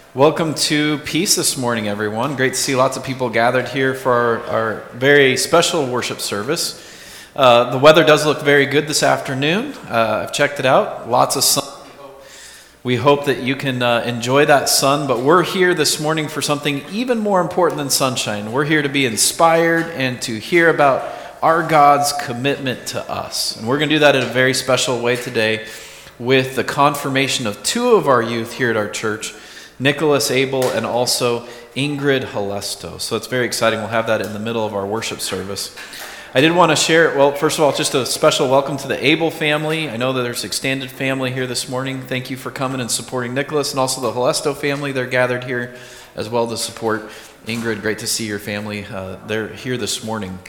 Welcome to Peace this morning, everyone. Great to see lots of people gathered here for our very special worship service. The weather does look very good this afternoon. I've checked it out. Lots of sun. We hope that you can enjoy that sun, but we're here this morning for something even more important than sunshine. We're here to be inspired and to hear about our God's commitment to us. And we're going to do that in a very special way today with the confirmation of two of our youth here at our church, Nicholas Abel and also Ingrid Halesto. So it's very exciting. We'll have that in the middle of our worship service. I did want to share, well, first of all, just a special welcome to the Abel family. I know that there's extended family here this morning. Thank you for coming and supporting Nicholas, and also the Halesto family. They're gathered here as well to support Ingrid. Great to see your family. They're here this morning.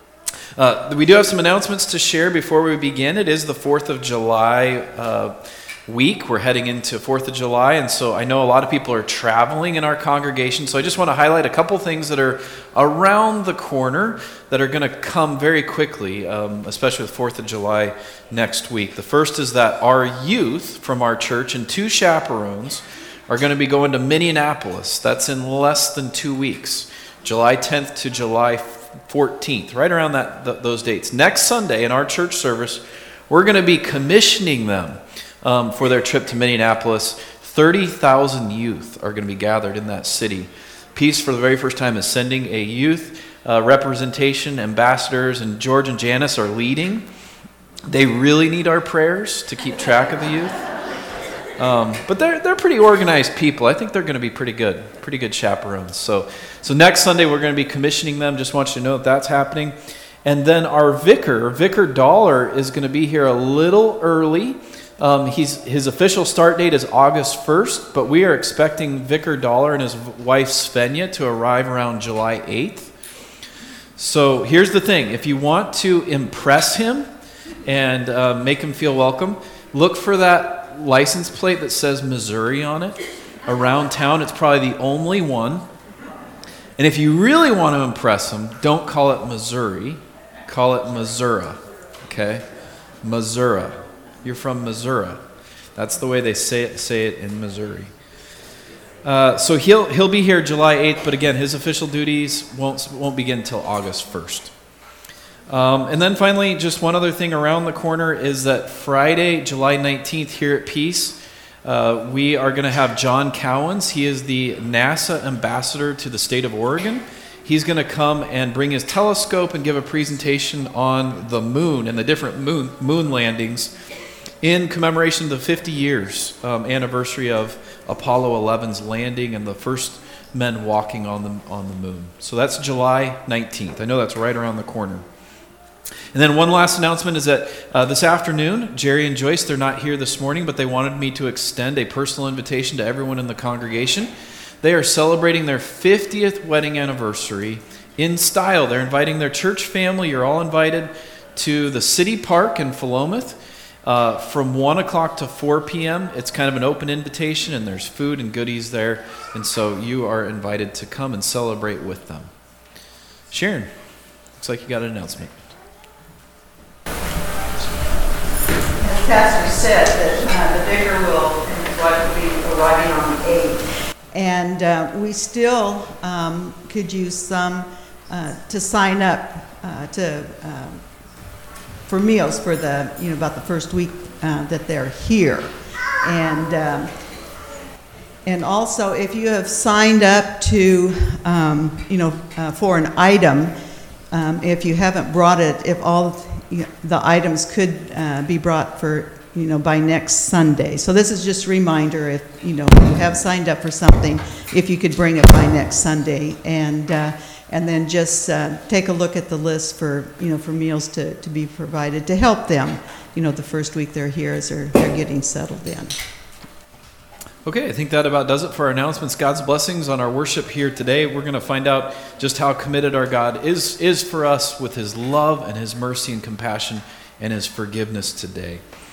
We do have some announcements to share before we begin. It is the 4th of July week. We're heading into 4th of July, and so I know a lot of people are traveling in our congregation, so I just want to highlight a couple things that are around the corner that are going to come very quickly, especially with 4th of July next week. The first is that our youth from our church and two chaperones are going to be going to Minneapolis. That's in less than 2 weeks, July 10th to July 14th, right around those dates. Next Sunday in our church service, we're going to be commissioning them for their trip to Minneapolis. 30,000 youth are going to be gathered in that city. Peace, for the very first time, is sending a youth representation, ambassadors, and George and Janice are leading. They really need our prayers to keep track of the youth. But they're pretty organized people. I think they're going to be pretty good chaperones. So next Sunday we're going to be commissioning them. Just want you to know that that's happening. And then our Vicar Dollar, is going to be here a little early. His official start date is August 1st, but we are expecting Vicar Dollar and his wife Svenja to arrive around July 8th. So here's the thing. If you want to impress him and make him feel welcome, look for that license plate that says Missouri on it. Around town, it's probably the only one. And if you really want to impress him, don't call it Missouri. Call it Missouri. Okay? Missouri. You're from Missouri. That's the way they say it in Missouri. So he'll be here July 8th, but again, his official duties won't begin until August 1st. And then finally, just one other thing around the corner is that Friday, July 19th, here at Peace, we are going to have John Cowens. He is the NASA ambassador to the state of Oregon. He's going to come and bring his telescope and give a presentation on the moon and the different moon landings in commemoration of the 50 years anniversary of Apollo 11's landing and the first men walking on the moon. So that's July 19th. I know that's right around the corner. And then one last announcement is that this afternoon, Jerry and Joyce, they're not here this morning, but they wanted me to extend a personal invitation to everyone in the congregation. They are celebrating their 50th wedding anniversary in style. They're inviting their church family. You're all invited to the City Park in Philomath from 1 o'clock to 4 p.m. It's kind of an open invitation, and there's food and goodies there. And so you are invited to come and celebrate with them. Sharon, looks like you got an announcement. As Pastor said, that the vicar and his wife will be arriving on the 8th. And we still could use some to sign up for meals for about the first week that they're here. And also, if you have signed up to for an item, if you haven't brought it, if all the items could be brought for by next Sunday. So this is just a reminder, if you have signed up for something, if you could bring it by next Sunday, and then just take a look at the list for meals to be provided to help them the first week they're here as they're getting settled in. Okay, I think that about does it for our announcements. God's blessings on our worship here today. We're going to find out just how committed our God is for us with his love and his mercy and compassion and his forgiveness today.